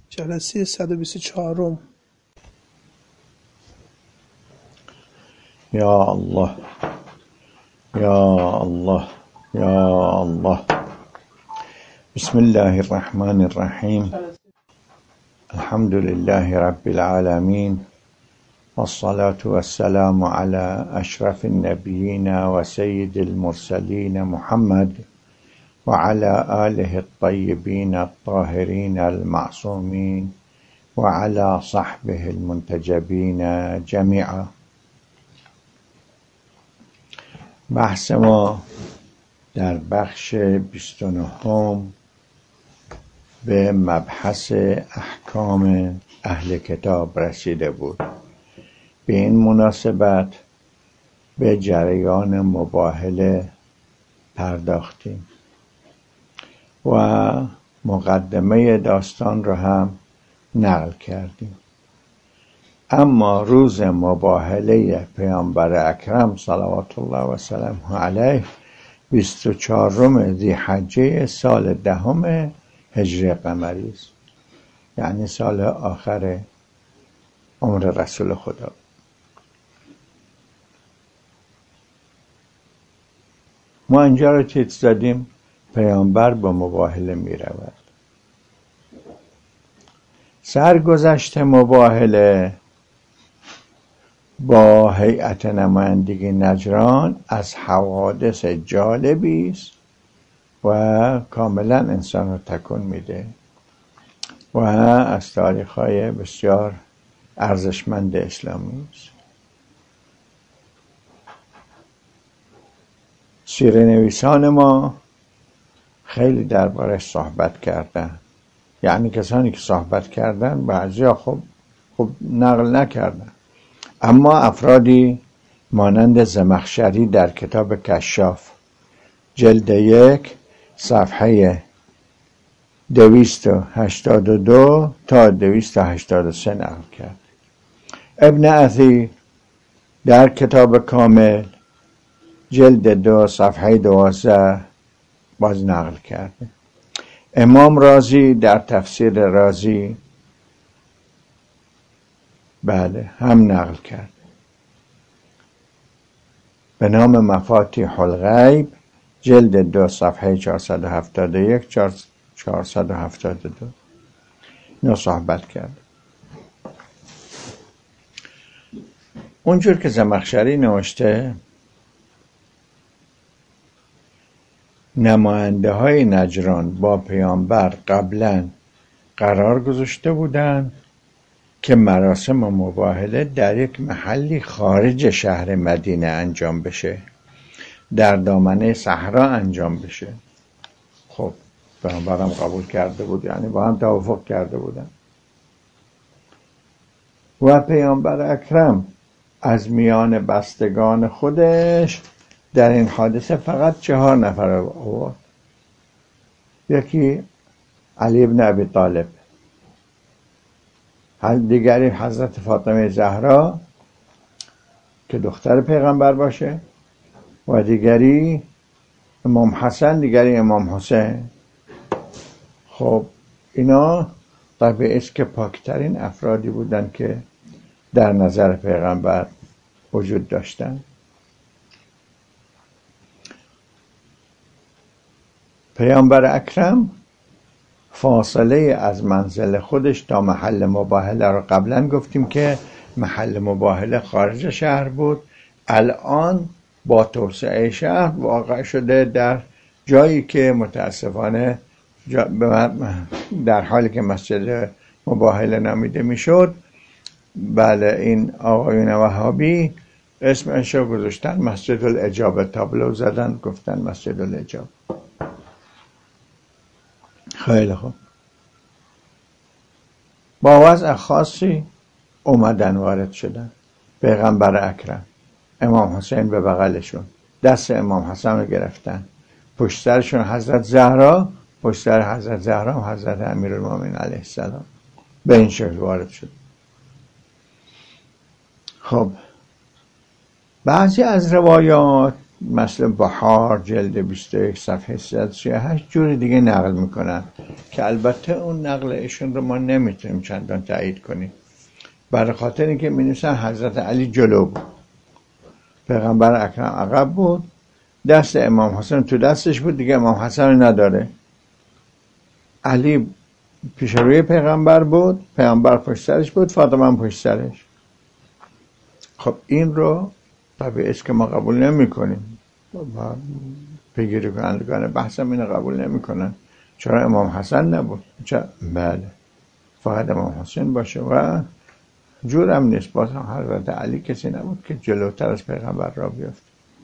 جلسه 124. یا الله یا الله یا الله. بسم الله الرحمن الرحیم. الحمد لله رب العالمین والصلاة والسلام على اشرف النبیین و سید المرسلین محمد و على آله الطیبین الطاهرین المعصومین و على صحبه المنتجبین جمیعا. بحث ما در بخش 29 به مبحث احکام اهل کتاب رسیده بود. به این مناسبت به جریان مباهله پرداختیم و مقدمه داستان را هم نقل کردیم. اما روز مباهله پیامبر اکرم صلوات الله و سلامه علیه 24 ذی‌حجه سال 10 هجری قمری است، یعنی سال آخر عمر رسول خدا. ما اینجا رو تیتر زدیم پیامبر با مباهله می رود. سرگذشت مباهله با هیئت نمایندگی نجران از حوادث جالبی است و کاملا انسان رو تکون میده و از تاریخ‌های بسیار ارزشمند اسلامی است. سیره نویسان ما خیلی دربارش صحبت کردن، یعنی کسانی که صحبت کردن بعضیا خب نقل نکردن، اما افرادی مانند زمخشری در کتاب کشاف جلد 1 صفحه 282 تا 283 نقل کرد. ابن اثیر در کتاب کامل جلد 2 صفحه 12 باز نقل کرده. امام رازی در تفسیر رازی بله هم نقل کرد به نام مفاتیح الغیب جلد 2 صفحه 471 472 اینو صحبت کرد. اونجور که زمخشری نوشته نماینده های نجران با پیامبر قبلا قرار گذاشته بودند که مراسم مباهله در یک محلی خارج شهر مدینه انجام بشه، در دامنه صحرا انجام بشه. خب پیامبرم قبول کرده بود، یعنی با هم توافق کرده بودن و پیامبر اکرم از میان بستگان خودش در این حادثه فقط 4 نفر آورد. یکی علی ابن ابی طالب، دیگری حضرت فاطمه زهرا که دختر پیغمبر باشه و دیگری امام حسن، دیگری امام حسین. خب اینا طبیعی است که پاکترین افرادی بودند که در نظر پیغمبر وجود داشتند. پیامبر اکرم فاصله از منزل خودش تا محل مباهله رو قبلا گفتیم که محل مباهله خارج شهر بود. الان با توسعه شهر واقع شده در جایی که متاسفانه در حالی که مسجد مباهله نامیده میشد، بله این آقایون وهابی اسمش رو گذاشتن مسجد الاجابه، تابلو زدن گفتن مسجد الاجابه. خیلی خوب. با وضع خاصی اومدن وارد شدن. پیغمبر اکرم، امام حسین به بغلشون، دست امام حسن رو گرفتن، پشت سرشون حضرت زهرا، پشت سر حضرت زهرا و حضرت امیرالمومنین علیه السلام. به این شکل وارد شد. خب بعضی از روایات مثل بهار جلد 21 صفحه 338 جور دیگه نقل میکنن که البته اون نقل ایشون رو ما نمیتونیم چندان تایید کنیم، برای خاطر اینکه می‌نویسن حضرت علی جلو بود، پیغمبر اکرم عقب بود، دست امام حسن تو دستش بود، دیگه امام حسن نداره. علی پیش روی پیغمبر بود، پیغمبر پشت سرش بود، فاطمه پشت سرش. خب این رو طبیعی است که ما قبول نمی کنیم. پیگیری کنندگان بحث هم اینو قبول نمی کنن. چرا امام حسن نبود؟ بله فقط امام حسین باشه و جورم نیست، باز هم حضرت علی کسی نبود که جلوتر از پیغمبر را بیفت.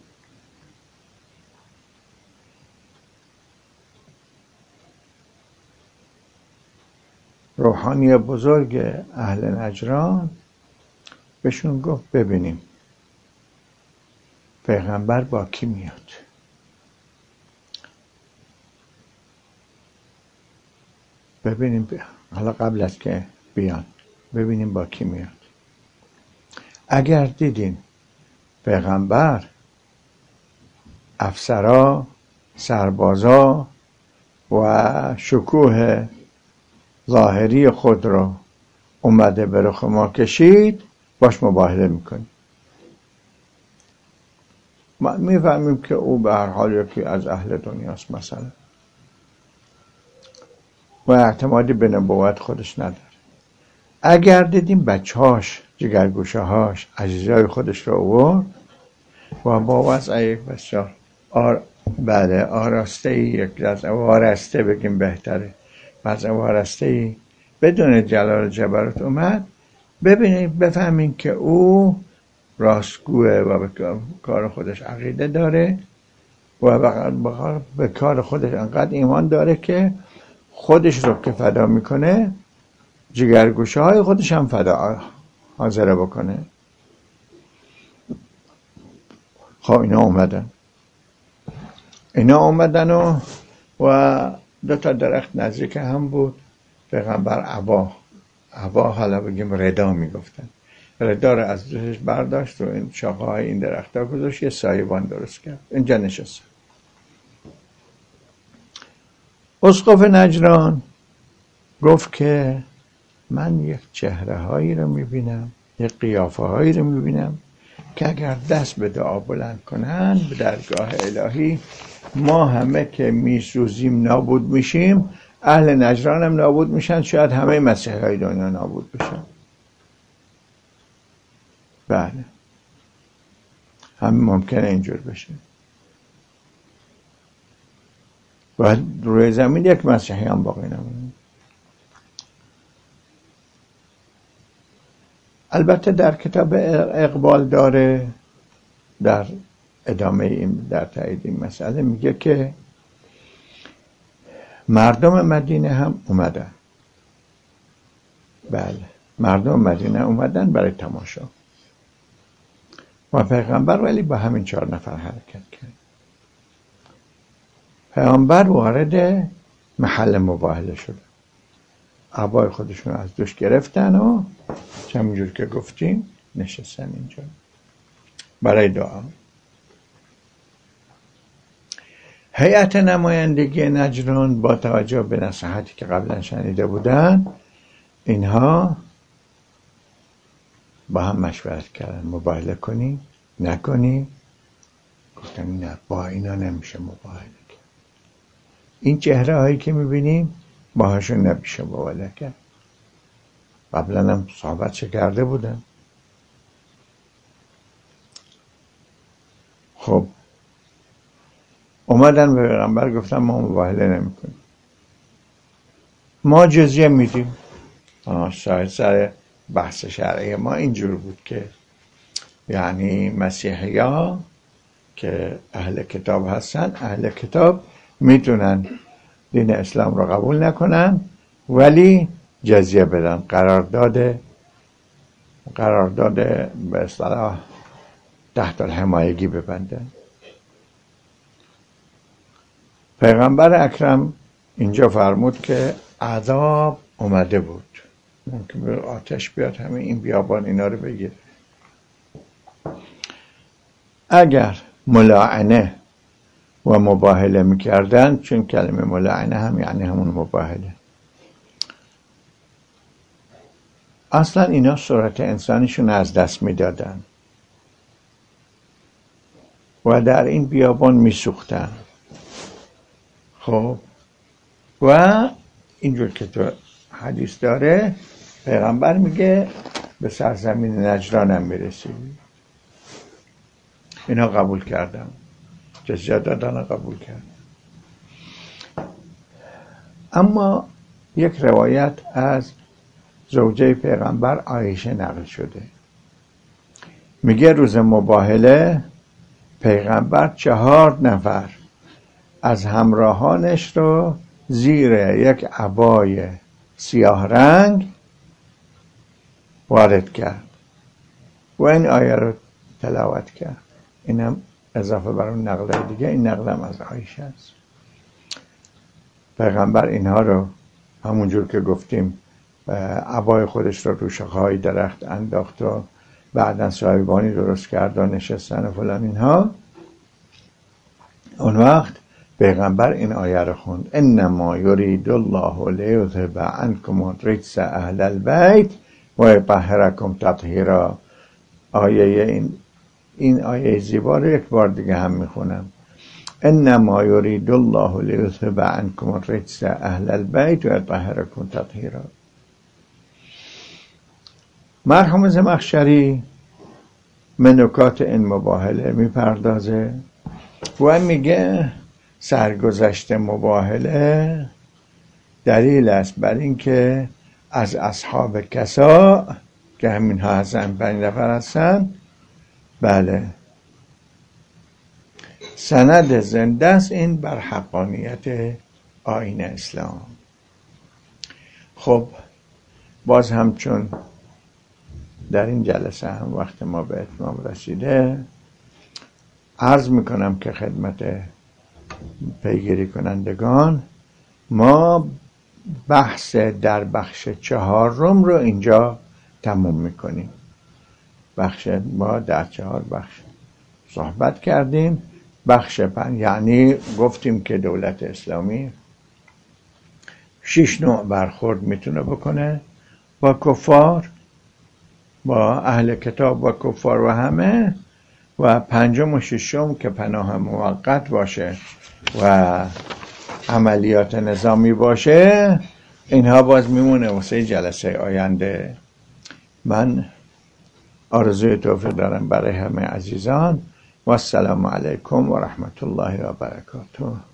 روحانی بزرگ اهل نجران بهشون گفت ببینیم پیغمبر با کی میاد. ببینیم حالا قبل از که بیان ببینیم با کی میاد. اگر دیدین پیغمبر افسرا، سربازا و شکوه ظاهری خود رو اومده به رخ ما کشید، باش مباهله میکنیم. ما میفهمیم که او به هر حال یکی از اهل دنیاست مثلا و اعتمادی به نبوت خودش نداره. اگر دیدیم بچهاش، جگرگوشهاش، عزیزای خودش رو آورد و با وضع یک بسیار آراسته یک وارسته بگیم بهتره، وضع وارسته بدون جلال جبروت اومد، ببینید بفهمین که او راستگوه و به کار خودش عقیده داره و به کار خودش انقدر ایمان داره که خودش رو که فدا میکنه جگرگوشه های خودش هم فدا حاضره بکنه. خب اینا اومدن و دو تا درخت نزدیک هم بود. پیغمبر عبا حالا بگیم ردا میگفتن، ردا رو از دوشش برداشت و این شاخه های این درخت ها گذاشت، یه سایبان درست کرد، اینجا نشست. اسقف نجران گفت که من یک چهره هایی رو میبینم، یک قیافه هایی رو میبینم که اگر دست به دعا بلند کنن به درگاه الهی ما همه که میسوزیم نابود میشیم، اهل نجران هم نابود میشن، شاید همه مسیحی های دنیا نابود بشن. بله همه ممکنه اینجور بشه و روی زمین یک مسیحی هم باقی نمونه. البته در کتاب اقبال داره در ادامه این در تایید این مسئله میگه که مردم مدینه هم اومدن. بله مردم مدینه اومدن برای تماشا و پیغمبر ولی با همین 4 نفر حرکت کرد. پیغمبر وارد محل مباهله شد، عبای خودشون از دوش گرفتن و همینجور که گفتیم نشستن اینجا برای دعا. هیئت نمایندگی نجران با توجه به نصیحتی که قبلا شنیده بودن، اینها با هم مشورت کردن مباهله کنی نکنی. گفتن نه، با اینا نمیشه مباهله کرد، این چهره هایی که میبینیم باهاشون نمیشه مباهله کرد. قبلا هم صحبت کرده بودن. خب اومدن به پیغمبر گفتن ما مباهله نمی کنیم، ما جزیه میدیم. شاید سر بحث شرعی ما اینجور بود که یعنی مسیحی ها که اهل کتاب هستن، اهل کتاب میتونن دین اسلام رو قبول نکنن ولی جزیه بدن، قرارداد به اصطلاح تحت الحمایگی ببندن. پیغمبر اکرم اینجا فرمود که عذاب اومده بود، ممکن به آتش بیاد همه این بیابان اینا رو بگیره. اگر ملاعنه و مباهله میکردن، چون کلمه ملاعنه هم یعنی همون مباهله. اصلا اینا صورت انسانیشون از دست میدادن و در این بیابان میسوختن. خب و اینجور که تو حدیث داره، پیغمبر میگه به سرزمین نجران هم میرسی. اینا قبول کردم، جزیه دادن قبول کرد. اما یک روایت از زوجه پیغمبر عایشه نقل شده، میگه روز مباهله پیغمبر 4 نفر از همراهانش رو زیر یک عبای سیاه رنگ وارد کرد و این آیه رو تلاوت کرد. اینم اضافه بر اون نقل دیگه، این نقلم از عایشه است. پیغمبر اینها رو همونجور که گفتیم عبای خودش رو شاخه‌های درخت انداخت و بعدن صاحبانی درست کرد و نشستن و فلان اینها. اون وقت پیغمبر این آیه رو خوند: انما یرید الله لیذهب عنکم الرجس اهل البیت و یطهرکم تطهیرا. آیه این آیه زیبا رو یک بار دیگه هم میخونم: انما یرید الله لیذهب عنکم الرجس اهل البیت و یطهرکم تطهیرا. مرحوم زمخشری منکات این مباهله میپردازه و میگه سرگذشت مباهله دلیل است بر این که از اصحاب کسا که همین ها هستن 5 نفر هستن، بله، سند زنده است این بر حقانیت آیین اسلام. خب باز همچون در این جلسه هم وقت ما به اتمام رسیده، عرض میکنم که خدمت پیگیری کنندگان ما بحث در بخش 4 رو اینجا تموم میکنیم. ما در 4 بخش صحبت کردیم. بخش 5 یعنی گفتیم که دولت اسلامی 6 نوع برخورد میتونه بکنه با کفار، با اهل کتاب و کفار و همه، و 5م و 6م که پناه موقت باشه و عملیات نظامی باشه، اینها باز میمونه واسه جلسه آینده. من آرزوی توفیق دارم برای همه عزیزان و السلام علیکم و رحمت الله و برکاته.